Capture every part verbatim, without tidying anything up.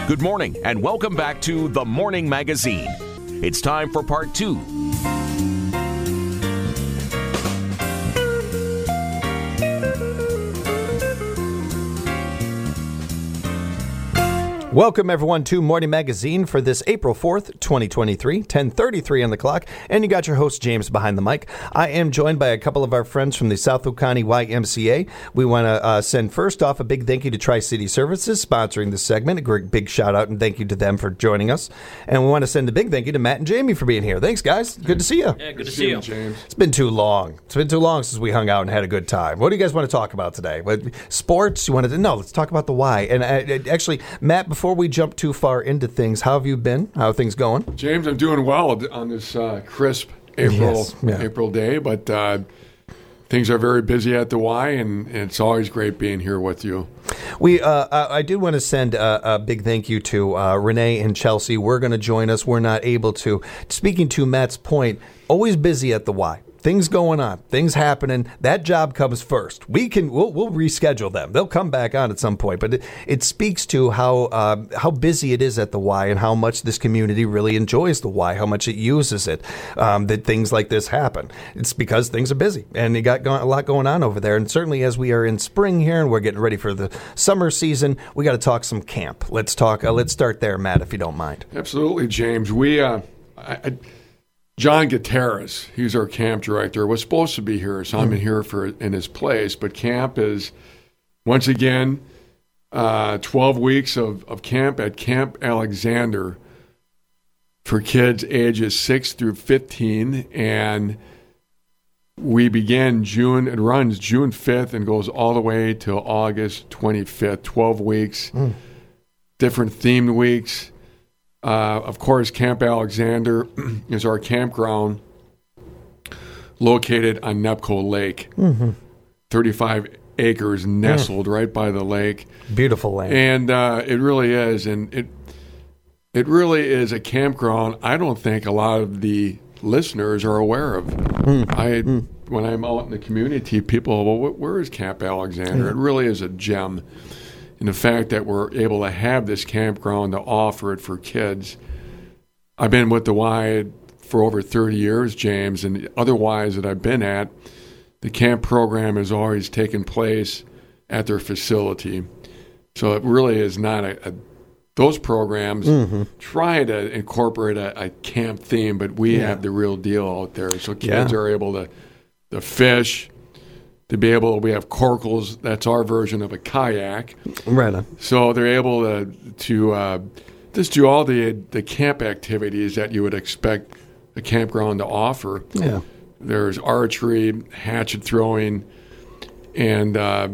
Good morning, and welcome back to The Morning Magazine. It's time for part two. Welcome, everyone, to Morning Magazine for this April fourth, twenty twenty-three, ten thirty-three on the clock, and you got your host, James, behind the mic. I am joined by a couple of our friends from the South Will County Y M C A. We want to uh, send first off a big thank you to Tri-City Services sponsoring this segment. A great big shout out and thank you to them for joining us. And we want to send a big thank you to Matt and Jamie for being here. Thanks, guys. Good to see you. Yeah, good to see you, James. It's been too long. It's been too long since we hung out and had a good time. What do you guys want to talk about today? What, sports? You wanted to? No, let's talk about the Y. And uh, actually, Matt, before we jump too far into things, how have you been? How are things going? James, I'm doing well on this uh, crisp April Yes, yeah. April day, but uh, things are very busy at the Y, and, and it's always great being here with you. We, uh, I do want to send a, a big thank you to uh, Renee and Chelsea. We're going to join us. We're not able to. Speaking to Matt's point, always busy at the Y. Things going on, things happening. That job comes first. We can, we'll, we'll reschedule them. They'll come back on at some point. But it, it speaks to how uh, how busy it is at the Y and how much this community really enjoys the Y, how much it uses it. Um, that things like this happen. It's because things are busy and you got go- a lot going on over there. And certainly as we are in spring here and we're getting ready for the summer season, we got to talk some camp. Let's talk. Uh, let's start there, Matt, if you don't mind. Absolutely, James. We. Uh, I, I, John Gutierrez, he's our camp director, was supposed to be here, so I'm in here for in his place. But camp is, once again, uh, twelve weeks of, of camp at Camp Alexander for kids ages six through fifteen. And we begin June, it runs June fifth and goes all the way till August twenty-fifth, twelve weeks, mm. different themed weeks. Uh, of course, Camp Alexander is our campground located on Nepco Lake, mm-hmm. thirty-five acres nestled mm. right by the lake. Beautiful land. And uh, it really is. And it it really is a campground I don't think a lot of the listeners are aware of. Mm. I mm. When I'm out in the community, people, well, where is Camp Alexander? Yeah. It really is a gem. And the fact that we're able to have this campground to offer it for kids. I've been with the Y for over thirty years, James, and the other Ys that I've been at, the camp program has always taken place at their facility. So it really is not a, a those programs mm-hmm. try to incorporate a, a camp theme, but we yeah. have the real deal out there. So kids yeah. are able to, to fish, to be able, we have corkles. That's our version of a kayak. Right on. So they're able to to uh, just do all the the camp activities that you would expect a campground to offer. Yeah. There's archery, hatchet throwing, and uh,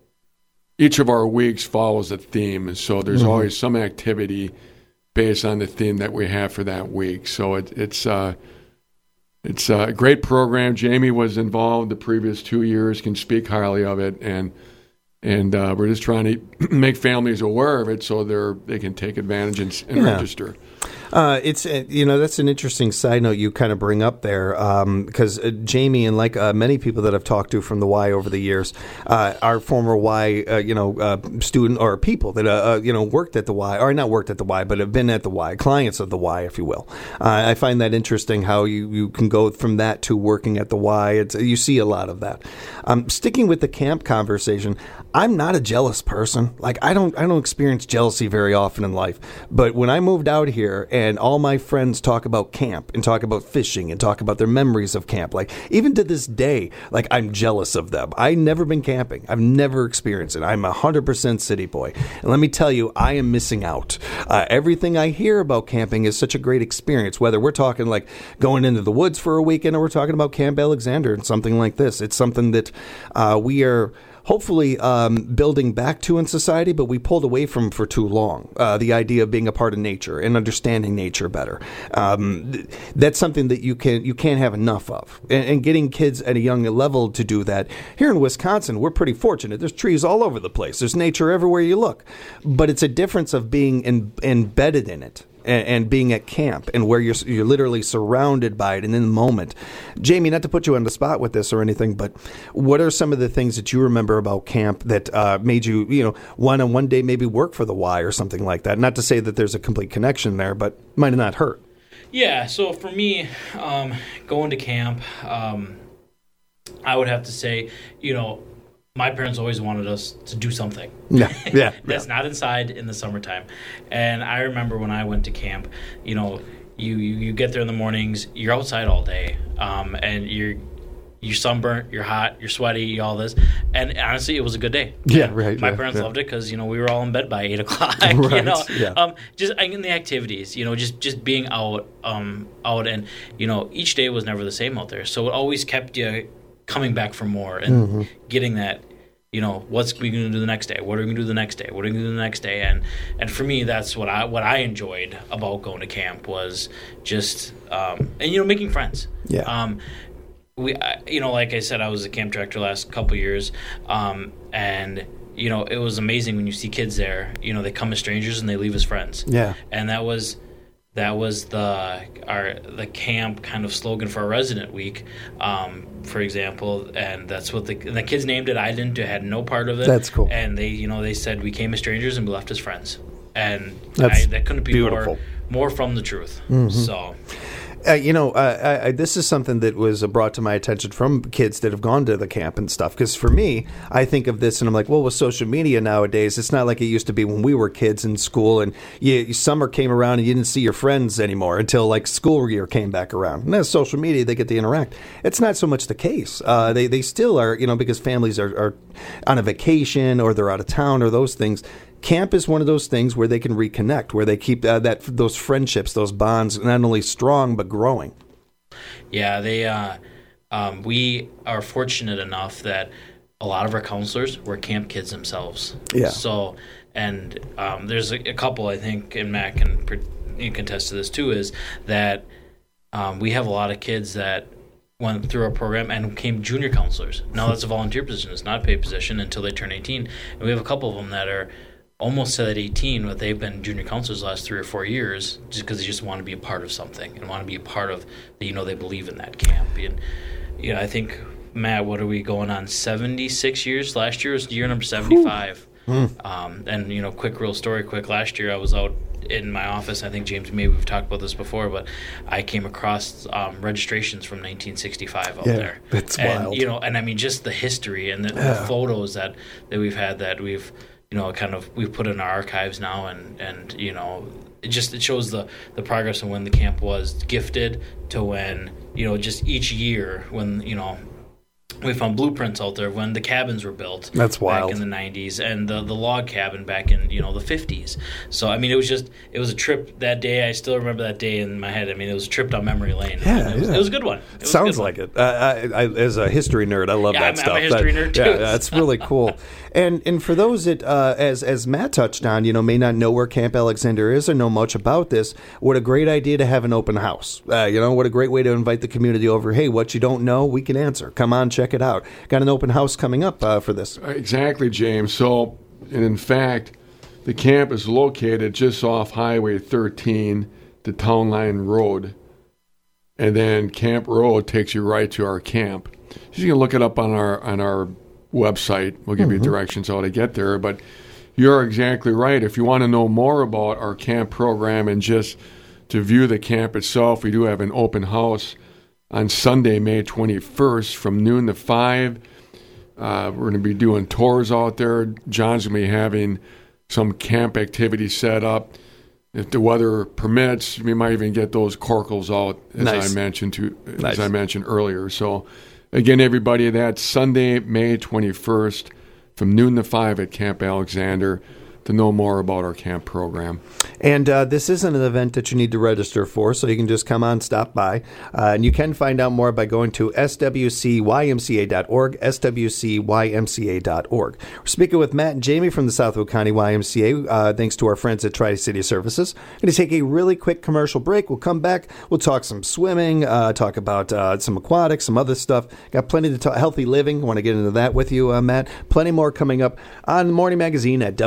each of our weeks follows a theme. So there's mm-hmm. always some activity based on the theme that we have for that week. So it, it's. Uh, It's a great program. Jamie was involved the previous two years, can speak highly of it, and and uh, we're just trying to make families aware of it so they're they can take advantage and, and yeah. register. Uh, it's uh, you know that's an interesting side note you kind of bring up there because um, uh, Jamie and like uh, many people that I've talked to from the Y over the years, uh, our former Y uh, you know uh, student or people that uh, uh, you know worked at the Y or not worked at the Y but have been at the Y, clients of the Y, if you will. Uh, I find that interesting how you, you can go from that to working at the Y. It's, you see a lot of that. Um, sticking with the camp conversation, I'm not a jealous person. Like I don't I don't experience jealousy very often in life, but when I moved out here. And all my friends talk about camp and talk about fishing and talk about their memories of camp. Like, even to this day, like, I'm jealous of them. I've never been camping. I've never experienced it. I'm a one hundred percent city boy. And let me tell you, I am missing out. Uh, everything I hear about camping is such a great experience, whether we're talking like going into the woods for a weekend or we're talking about Camp Alexander and something like this. It's something that uh, we are... hopefully um, building back to in society, but we pulled away from for too long. Uh, the idea of being a part of nature and understanding nature better. Um, th- that's something that you can you can't have enough of. And, and getting kids at a young level to do that. Here in Wisconsin, we're pretty fortunate. There's trees all over the place. There's nature everywhere you look. But it's a difference of being in, embedded in it. and, and being at camp and where you're you're literally surrounded by it and in the moment. Jamie, not to put you on the spot with this or anything, but what are some of the things that you remember about camp that uh, made you, you know, want to one day maybe work for the Y or something like that? Not to say that there's a complete connection there, but might not hurt. Yeah, so for me, um, going to camp, um, I would have to say, you know, my parents always wanted us to do something. Yeah, yeah. That's yeah. not inside in the summertime. And I remember when I went to camp, you know, you, you, you get there in the mornings, you're outside all day, um, and you're you're sunburnt, you're hot, you're sweaty, all this. And honestly, it was a good day. Yeah, and right. My yeah, parents yeah. loved it because, you know, we were all in bed by eight o'clock, right, you know. yeah. Um, just in the activities, you know, just, just being out, um, out. And, you know, each day was never the same out there. So it always kept you coming back for more and mm-hmm. getting that, you know, what's we going to do the next day? What are we going to do the next day? What are we going to do the next day? And and for me, that's what I what I enjoyed about going to camp was just, um, and, you know, making friends. Yeah. Um, we, I, you know, like I said, I was a camp director last couple of years, um, and, you know, it was amazing when you see kids there. You know, they come as strangers and they leave as friends. Yeah. And that was that was the our the camp kind of slogan for our resident week, um, for example, and that's what the the kids named it. I didn't, I had no part of it. That's cool. And they, you know, they said we came as strangers and we left as friends, and That's I, that couldn't be beautiful. more more from the truth. Mm-hmm. So. Uh, you know, uh, I, I, this is something that was brought to my attention from kids that have gone to the camp and stuff. Because for me, I think of this and I'm like, well, with social media nowadays, it's not like it used to be when we were kids in school and you, summer came around and you didn't see your friends anymore until like school year came back around. And as social media, they get to interact. It's not so much the case. Uh, they they still are, you know, because families are, are on a vacation or they're out of town or those things. Camp is one of those things where they can reconnect, where they keep uh, that those friendships, those bonds, not only strong but growing. Yeah, they. Uh, um, we are fortunate enough that a lot of our counselors were camp kids themselves. Yeah. So, and um, there's a, a couple, I think, and Matt can you can attest to this too, is that um, we have a lot of kids that went through our program and became junior counselors. Now that's a volunteer position; it's not a paid position until they turn eighteen. And we have a couple of them that are almost at eighteen, but they've been junior counselors the last three or four years just because they just want to be a part of something and want to be a part of, you know, they believe in that camp. And, you know, I think, Matt, what are we going on, seventy-six years? Last year was year number seventy-five. Mm. Um, and, you know, quick real story, quick, last year I was out in my office. I think, James, maybe we've talked about this before, but I came across um, registrations from nineteen sixty-five out yeah, there. That's and, wild. You know, and I mean, just the history and the, yeah. the photos that, that we've had that we've, you know, kind of we've put in our archives now, and, and you know, it just it shows the, the progress of when the camp was gifted to when, you know, just each year when, you know, we found blueprints out there when the cabins were built. That's wild. Back in the nineties, and the, the log cabin back in, you know, the fifties. So, I mean, it was just, it was a trip that day. I still remember that day in my head. I mean, it was a trip down memory lane. Yeah, it was, yeah. It was a good one. It was Sounds good like one. it. Uh, I, I, as a history nerd, I love yeah, that I'm, stuff. I'm a history that, nerd, too. Yeah, that's really cool. And and for those that, uh, as as Matt touched on, you know, may not know where Camp Alexander is or know much about this, what a great idea to have an open house. Uh, you know, what a great way to invite the community over. Hey, what you don't know, we can answer. Come on, check it out. Got an open house coming up uh, for this. Exactly, James. So, and in fact, the camp is located just off Highway thirteen, the Town Line Road. And then Camp Road takes you right to our camp. You can look it up on our on our website. We'll give mm-hmm. you directions how to get there. But you're exactly right. If you want to know more about our camp program and just to view the camp itself, we do have an open house on Sunday, May twenty-first from noon to five. Uh, we're going to be doing tours out there. John's going to be having some camp activities set up. If the weather permits, we might even get those corkles out, as nice. I mentioned to, nice. as I mentioned earlier. So, again, everybody, that's Sunday, May twenty-first, from noon to five at Camp Alexander. To know more about our camp program. And uh, this isn't an event that you need to register for, so you can just come on, stop by. Uh, and you can find out more by going to S W C Y M C A dot org, S W C Y M C A dot org. We're speaking with Matt and Jamie from the Southwood County Y M C A, uh, thanks to our friends at Tri-City Services. We're going to take a really quick commercial break. We'll come back. We'll talk some swimming, uh, talk about uh, some aquatics, some other stuff. Got plenty to talk. Healthy living. I want to get into that with you, uh, Matt. Plenty more coming up on the Morning Magazine at W F A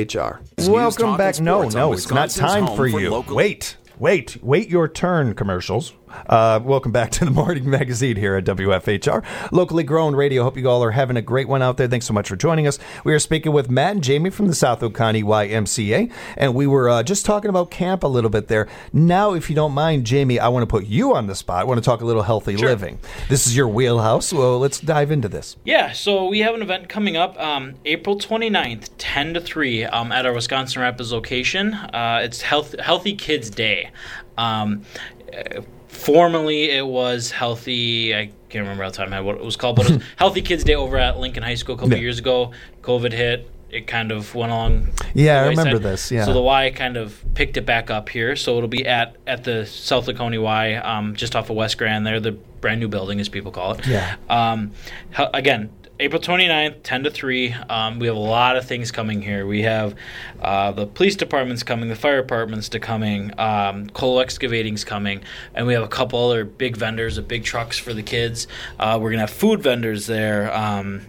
H R. News, Welcome talk, back. and No, sports on no, it's not Wisconsin's time home for for you. local- Wait, wait, wait your turn, commercials. Uh, welcome back to the Morning Magazine here at W F H R, locally grown radio. Hope you all are having a great one out there. Thanks so much for joining us. We are speaking with Matt and Jamie from the South Oak County Y M C A, and we were uh, just talking about camp a little bit there. Now, if you don't mind, Jamie, I want to put you on the spot. I want to talk a little healthy Sure. living. This is your wheelhouse, well, let's dive into this. Yeah, so we have an event coming up um, April twenty-ninth, ten to three, um, at our Wisconsin Rapids location. Uh, it's Health, Healthy Kids Day. Um, uh, formerly, it was Healthy, I can't remember off the top of my head what it was called, but it was Healthy Kids Day over at Lincoln High School a couple Yeah. years ago. COVID hit. It kind of went along. Yeah, the I remember wayside. this, yeah. So the Y kind of picked it back up here. So it'll be at, at the South Oak County Y, um, just off of West Grand there, the brand new building, as people call it. Yeah. Um, he- again, April twenty-ninth, ten to three. Um, we have a lot of things coming here. We have uh, the police department's coming, the fire department's to coming, um, Cole Excavating's coming, and we have a couple other big vendors, the big trucks for the kids. Uh, we're going to have food vendors there. Um,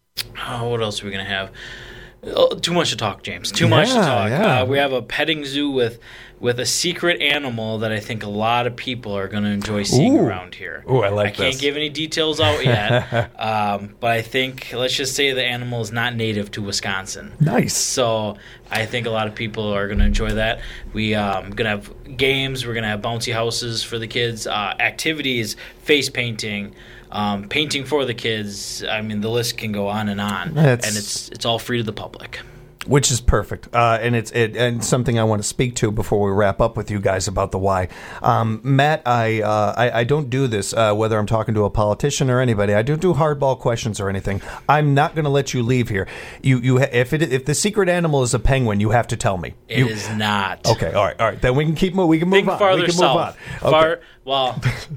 oh, what else are we going to have? Oh, too much to talk, James. Too much to Yeah, talk. yeah. Uh, we have a petting zoo with with a secret animal that I think a lot of people are going to enjoy seeing Ooh. around here. Ooh, I like I can't this. give any details out yet, um, but I think, let's just say the animal is not native to Wisconsin. Nice. So I think a lot of people are going to enjoy that. We um going to have games. We're going to have bouncy houses for the kids, uh, activities, face painting, um, painting for the kids. I mean, the list can go on and on, That's- and it's it's all free to the public. Which is perfect, uh, and it's it, and something I want to speak to before we wrap up with you guys about the why. Um, Matt, I, uh, I I don't do this uh, whether I'm talking to a politician or anybody. I don't do hardball questions or anything. I'm not going to let you leave here. You you ha- if it if the secret animal is a penguin, you have to tell me. It You- is not. Okay, all right, all right. Then we can keep mo- we can move Think on. farther we can south. move on. Okay. Far well.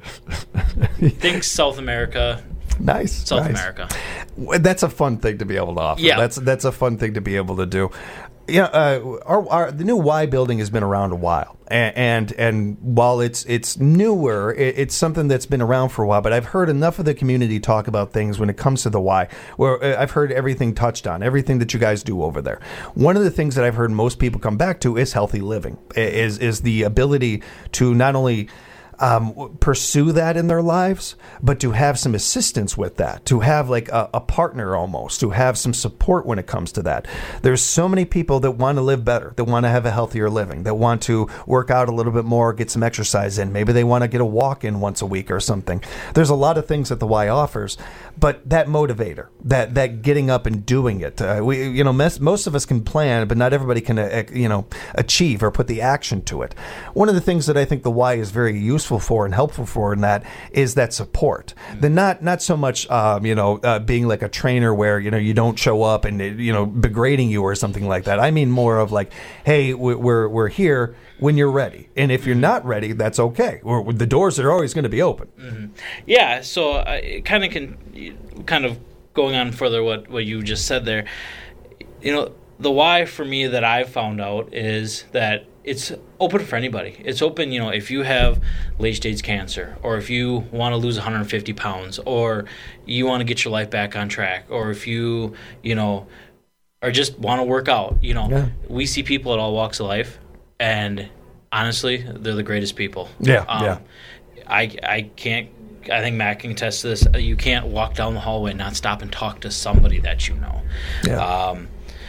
Think South America. Nice, South nice. America. Well, that's a fun thing to be able to offer. Yeah. That's that's a fun thing to be able to do. Yeah, uh, our, our the new Y building has been around a while, and and, and while it's it's newer, it, it's something that's been around for a while. But I've heard enough of the community talk about things when it comes to the Y, where uh, I've heard everything touched on, everything that you guys do over there. One of the things that I've heard most people come back to is healthy living, is is the ability to not only Um, pursue that in their lives, but to have some assistance with that, to have like a, a partner almost, to have some support when it comes to that. There's so many people that want to live better, that want to have a healthier living, that want to work out a little bit more, get some exercise in. Maybe they want to get a walk in once a week or something. There's a lot of things that the Y offers, but that motivator, that that getting up and doing it, uh, we you know most, most of us can plan, but not everybody can uh, you know achieve or put the action to it. One of the things that I think the Y is very useful for and helpful for in that is that support. The not not so much um, you know uh, being like a trainer where you know you don't show up and you know degrading you or something like that. I mean more of like, hey, we're we're here when you're ready, and if you're not ready, that's okay. We're, the doors are always going to be open. Mm-hmm. Yeah, so uh, it kind of can, kind of going on further what what you just said there. You know, the why for me that I've found out is that it's open for anybody. It's open, you know, if you have late-stage cancer, or if you want to lose one hundred fifty pounds, or you want to get your life back on track, or if you, you know, or just want to work out, you know. Yeah. We see people at all walks of life, and honestly, they're the greatest people. Yeah, Um, yeah. I, I can't, I think Matt can attest to this. You can't walk down the hallway and not stop and talk to somebody that you know. Yeah. Um,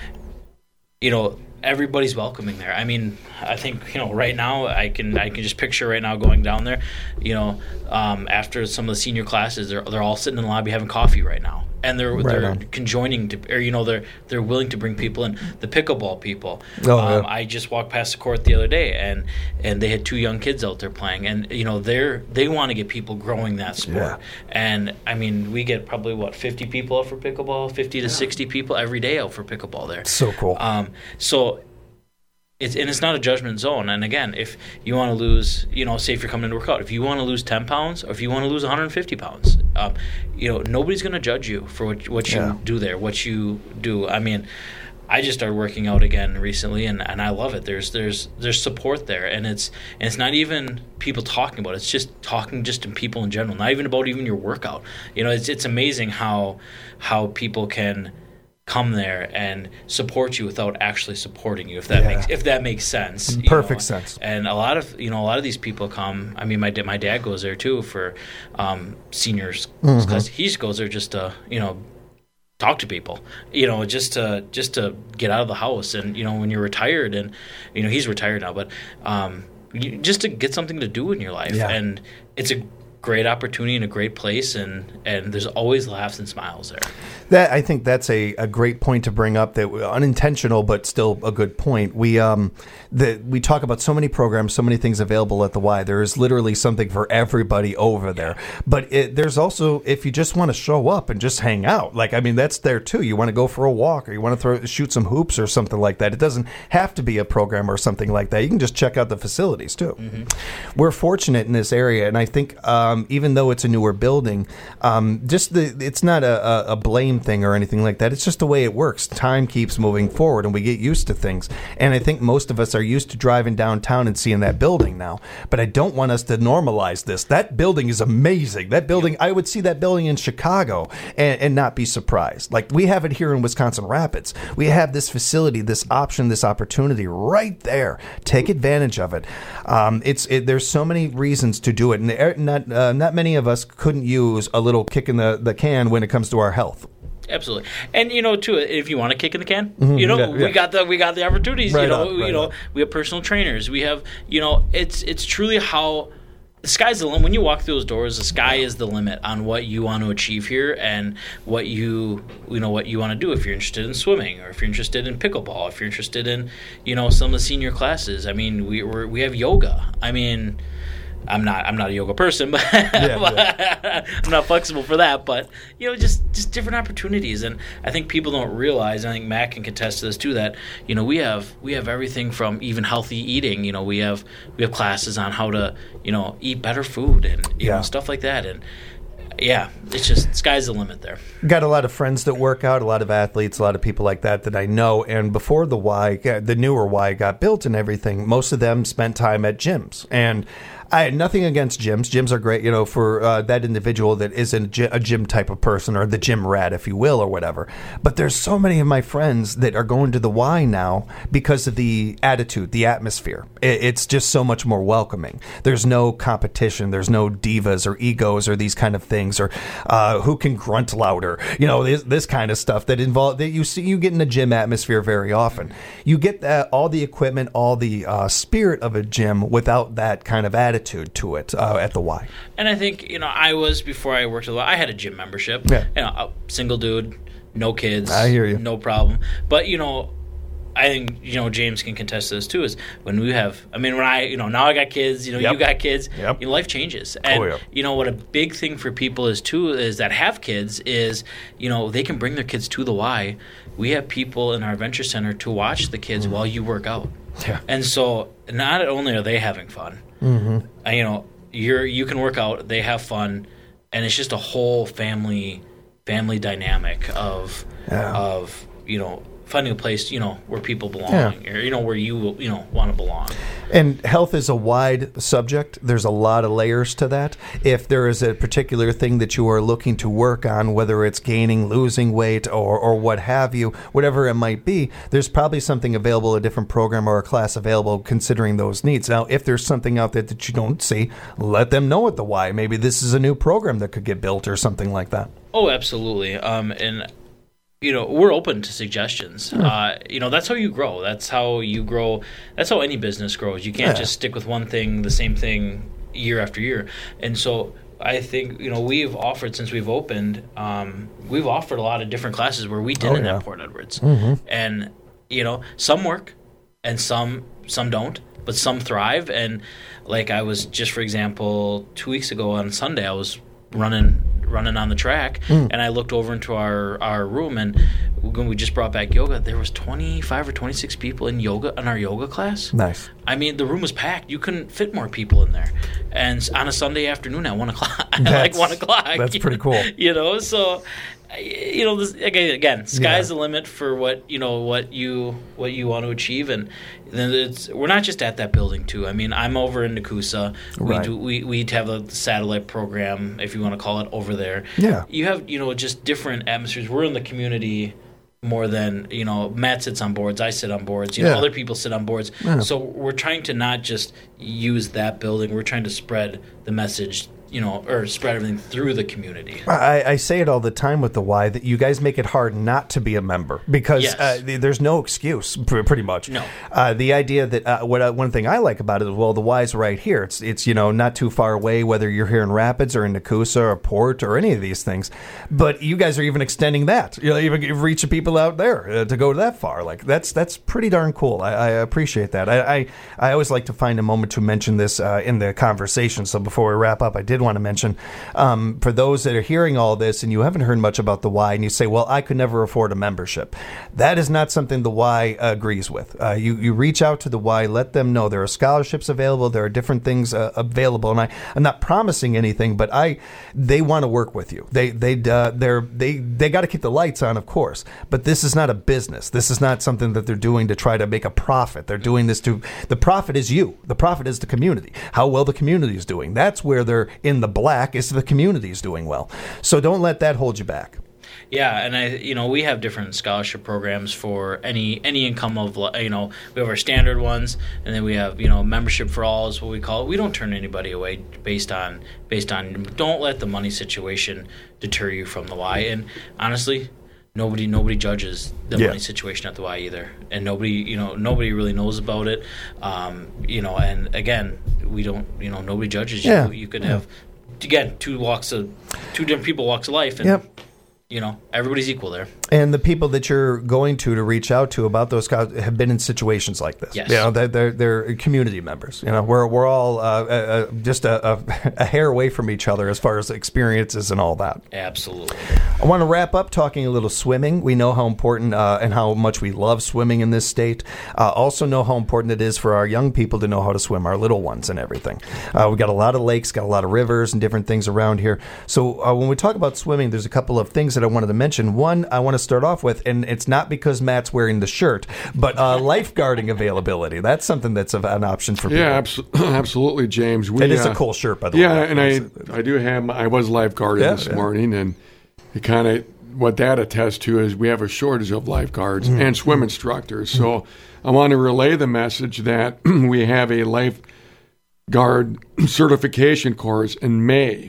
you know, everybody's welcoming there. I mean, I think, you know, right now I can I can just picture right now going down there, you know, um, after some of the senior classes, they're they're all sitting in the lobby having coffee right now. And they're Right they're on. conjoining to, or you know, they're they're willing to bring people in. The pickleball people. Oh, um, yeah. I just walked past the court the other day, and and they had two young kids out there playing, and you know they're they want to get people growing that sport. Yeah. And I mean, we get probably what fifty people out for pickleball, fifty to sixty people every day out for pickleball there. So cool. Um, so. It's, and it's not a judgment zone. And again, if you want to lose, you know, say if you're coming to work out, if you want to lose ten pounds, or if you want to lose one hundred fifty pounds, um, you know, nobody's going to judge you for what, what you Yeah. do there, what you do. I mean, I just started working out again recently, and, and I love it. There's there's there's support there, and it's and it's not even people talking about it. It's just talking just to people in general, not even about even your workout. You know, it's it's amazing how how people can come there and support you without actually supporting you, if that Yeah. makes if that makes sense. you Perfect know. sense. And a lot of you know a lot of these people come. I mean, my da- my dad goes there too for um, seniors because he goes there just to you know talk to people, you know, just to just to get out of the house. And you know, when you're retired, and you know he's retired now, but um, you, just to get something to do in your life. Yeah. And it's a great opportunity and a great place, and and there's always laughs and smiles there. That I think that's a, a great point to bring up. That unintentional, but still a good point. We um the we talk about so many programs, so many things available at the Y. There is literally something for everybody over there. But it, there's also, if you just want to show up and just hang out, like I mean that's there too. You want to go for a walk, or you want to throw shoot some hoops or something like that. It doesn't have to be a program or something like that. You can just check out the facilities too. Mm-hmm. We're fortunate in this area, and I think um, even though it's a newer building, um, just the it's not a, a, a blame thing or anything like that. It's just the way it works. Time keeps moving forward, and we get used to things. And I think most of us are used to driving downtown and seeing that building now. But I don't want us to normalize this. That building is amazing. That building, I would see that building in Chicago and, and not be surprised. Like we have it here in Wisconsin Rapids. We have this facility, this option, this opportunity right there. Take advantage of it. Um, it's it, there's so many reasons to do it, and there- not uh, not many of us couldn't use a little kick in the, the can when it comes to our health. Absolutely, and you know too, if you want to kick in the can, you know yeah, yeah. we got the we got the opportunities. Right you know, on, you right know on. we have personal trainers. We have you know it's it's truly how the sky's the limit. When you walk through those doors, the sky is the limit on what you want to achieve here and what you you know what you want to do. If you're interested in swimming, or if you're interested in pickleball, if you're interested in you know some of the senior classes. I mean, we we're, we have yoga. I mean. I'm not. I'm not a yoga person, but, Yeah, but yeah. I'm not flexible for that. But you know, just just different opportunities, and I think people don't realize. And I think Matt can contest to this too. That you know, we have we have everything from even healthy eating. You know, we have we have classes on how to you know eat better food and you Yeah. know stuff like that. And yeah, it's just sky's the limit there. Got a lot of friends that work out, a lot of athletes, a lot of people like that that I know. And before the Y, the newer Y got built and everything, most of them spent time at gyms. And I had nothing against gyms. Gyms are great, you know, for uh, that individual that isn't a gy- a gym type of person, or the gym rat, if you will, or whatever. But there's so many of my friends that are going to the Y now because of the attitude, the atmosphere. It, it's just so much more welcoming. There's no competition. There's no divas or egos or these kind of things, or uh, who can grunt louder. You know, this, this kind of stuff that involve that you see you get in a gym atmosphere very often. You get that, all the equipment, all the uh, spirit of a gym without that kind of attitude to it uh, at the Y. And I think you know, I was before I worked at the I had a gym membership. Yeah. You know, a single dude, no kids. I hear you. No problem. But you know, I think you know James can contest this too. Is when we have. I mean, when I you know now I got kids. You know, Yep. you got kids. Yep. You know, life changes. And Oh, yeah. you know what a big thing for people is too is that have kids is you know they can bring their kids to the Y. We have people in our venture center to watch the kids while you work out. Yeah. And so not only are they having fun, Mm-hmm. uh, you know, you're you can work out, they have fun, and it's just a whole family family dynamic of Yeah. of you know finding a place you know where people belong, Yeah. or you know where you you know want to belong. And health is a wide subject. There's a lot of layers to that. If there is a particular thing that you are looking to work on, whether it's gaining, losing weight, or, or what have you, whatever it might be, there's probably something available, a different program or a class available considering those needs. Now, if there's something out there that you don't see, let them know at the Y. Maybe this is a new program that could get built or something like that. Oh, absolutely. Um, and you know, we're open to suggestions. Uh, you know, that's how you grow. That's how you grow. That's how any business grows. You can't Yeah. just stick with one thing, the same thing year after year. And so I think, you know, we've offered, since we've opened, um, we've offered a lot of different classes where we didn't Oh, yeah. at Port Edwards. And, you know, some work and some some don't, but some thrive. And like I was just, for example, two weeks ago on Sunday, I was running running on the track, and I looked over into our, our room, and when we just brought back yoga, there was twenty-five or twenty-six people in yoga in our yoga class. Nice. I mean, the room was packed. You couldn't fit more people in there. And on a Sunday afternoon at one o'clock, like That's- one o'clock. that's pretty cool. You know, so you know, this, again, again, sky's Yeah. the limit for what you know, what you what you want to achieve, and then it's we're not just at that building too. I mean, I'm over in Nakusa. We Right. do we we have a satellite program, if you want to call it, over there. Yeah. You have you know just different atmospheres. We're in the community more than, you know, Matt sits on boards, I sit on boards, you Yeah. know, other people sit on boards. Yeah. So we're trying to not just use that building, we're trying to spread the message, you know, or spread everything through the community. I, I say it all the time with the Y that you guys make it hard not to be a member because Yes. uh, th- there's no excuse, pr- pretty much. No. Uh, the idea that uh, what uh, one thing I like about it is, well, the Y's right here. It's it's you know not too far away, whether you're here in Rapids or in Nakusa or Port or any of these things. But you guys are even extending that. You know, even reaching people out there uh, to go that far. Like that's that's pretty darn cool. I, I appreciate that. I, I I always like to find a moment to mention this uh, in the conversation. So before we wrap up, I did want to mention. Um, for those that are hearing all this and you haven't heard much about the Y and you say, well, I could never afford a membership. That is not something the Y agrees with. Uh, you, you reach out to the Y, let them know there are scholarships available, there are different things uh, available. And I, I'm not promising anything, but I they want to work with you. They they uh, they're, they they got to keep the lights on, of course. But this is not a business. This is not something that they're doing to try to make a profit. They're doing this to, the profit is you. The profit is the community. How well the community is doing. That's where they're in the black. Is the community is doing well. So don't let that hold you back. Yeah, and I, you know, we have different scholarship programs for any any income of, you know, we have our standard ones, and then we have, you know, membership for all is what we call it. We don't turn anybody away based on based on. Don't let the money situation deter you from the Y. And honestly, nobody nobody judges the Yeah. money situation at the Y either, and nobody you know nobody really knows about it. Um, you know, and again, we don't you know nobody judges you. Yeah. You could Yeah. have again two walks of two different people walks of life, and Yep. you know everybody's equal there. And the people that you're going to to reach out to about those guys have been in situations like this. Yes. You know, they're, they're, they're community members. You know, we're we're all uh, uh, uh, just a, a, a hair away from each other as far as experiences and all that. Absolutely. I want to wrap up talking a little swimming. We know how important uh, and how much we love swimming in this state. Uh, also know how important it is for our young people to know how to swim, our little ones and everything. Uh, we got a lot of lakes, got a lot of rivers and different things around here. So uh, when we talk about swimming, there's a couple of things that I wanted to mention. One, I want to start off with, and it's not because Matt's wearing the shirt, but uh, lifeguarding availability. That's something that's an option for people. Yeah, abso- absolutely, James. We, It is uh, a cool shirt, by the yeah, way. and I I do have I was lifeguarded Yeah, this yeah. morning, and it kind of what that attests to is we have a shortage of lifeguards Mm-hmm. and swim instructors. So I want to relay the message that we have a lifeguard certification course in May,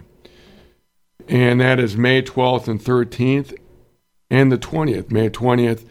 and that is May twelfth and thirteenth, and the twentieth, May twentieth.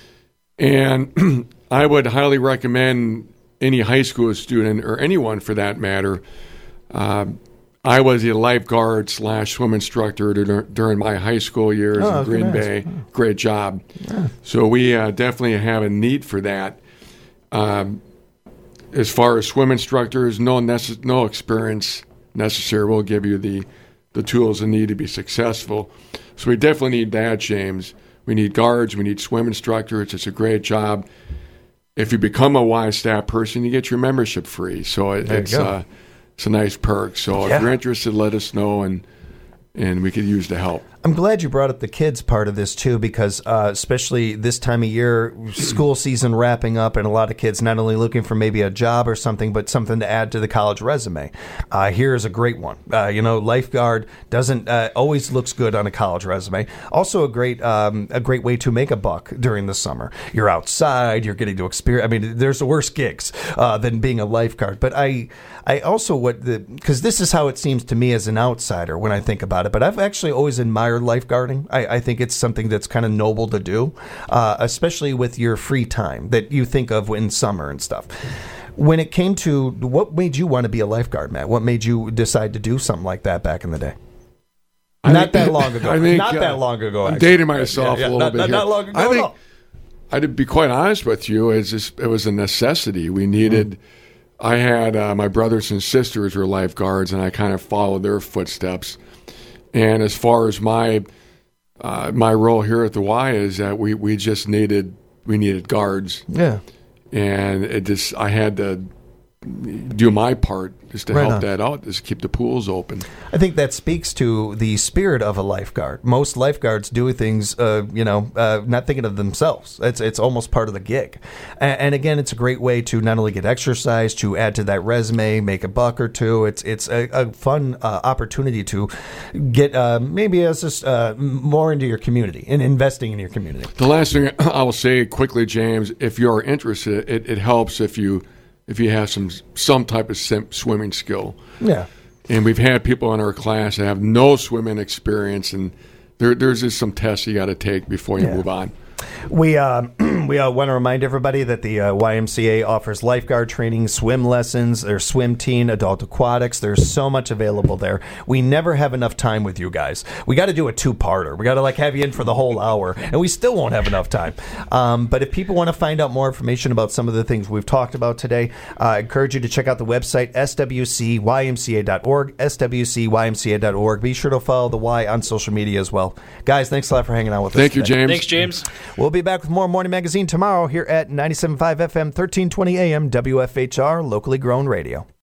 And I would highly recommend any high school student, or anyone for that matter. Uh, I was a lifeguard slash swim instructor dur- during my high school years Oh, in Green nice. Bay. Great job. So we uh, definitely have a need for that. Um, as far as swim instructors, no necess- no experience necessary. We'll give you the, the tools you need to be successful. So we definitely need that, James. We need guards. We need swim instructors. It's a great job. If you become a Y staff person, you get your membership free. So it, There you it's go. uh, it's a nice perk. So Yeah. if you're interested, let us know, and and we could use the help. I'm glad you brought up the kids part of this too, because uh, especially this time of year, school season wrapping up, and a lot of kids not only looking for maybe a job or something, but something to add to the college resume. Uh, here is a great one. Uh, you know, lifeguard doesn't uh, always looks good on a college resume. Also, a great um, a great way to make a buck during the summer. You're outside, you're getting to experience. I mean, there's worse gigs uh, than being a lifeguard. But I I also what the because this is how it seems to me as an outsider when I think about it. But I've actually always admired lifeguarding. I, I think it's something that's kind of noble to do, uh, especially with your free time that you think of in summer and stuff. When it came to what made you want to be a lifeguard, Matt? What made you decide to do something like that back in the day? I Not think- that long ago. I think, Not uh, that long ago. I'm actually. dating myself Yeah, yeah, a little not, bit not, here. not long ago I at think, all. I to be quite honest with you, is just, it was a necessity. We needed. Mm. I had uh, my brothers and sisters were lifeguards, and I kind of followed their footsteps. And as far as my uh, my role here at the Y is that we, we just needed we needed guards, Yeah. and it just I had to do my part is to Right help on. that out, is keep the pools open. I think that speaks to the spirit of a lifeguard. Most lifeguards do things, uh, you know, uh, not thinking of themselves. It's it's almost part of the gig. And, and again, it's a great way to not only get exercise, to add to that resume, make a buck or two. It's it's a, a fun uh, opportunity to get uh, maybe as just, uh, more into your community and investing in your community. The last thing I will say quickly, James, if you're interested, it, it helps if you if you have some some type of sim- swimming skill. Yeah. And we've had people in our class that have no swimming experience, and there, there's just some tests you got to take before you Yeah. move on. We uh, we uh, want to remind everybody that the uh, Y M C A offers lifeguard training, swim lessons, there's swim team, adult aquatics. There's so much available there. We never have enough time with you guys. We got to do a two-parter. We got to like have you in for the whole hour, and we still won't have enough time. Um, but if people want to find out more information about some of the things we've talked about today, uh, I encourage you to check out the website S W C Y M C A dot org, S W C Y M C A dot org. Be sure to follow the Y on social media as well. Guys, thanks a lot for hanging out with us. Thank you, today. James. Thanks, James. We'll be back with more Morning Magazine tomorrow here at ninety-seven point five F M, thirteen twenty A M, W F H R, locally grown radio.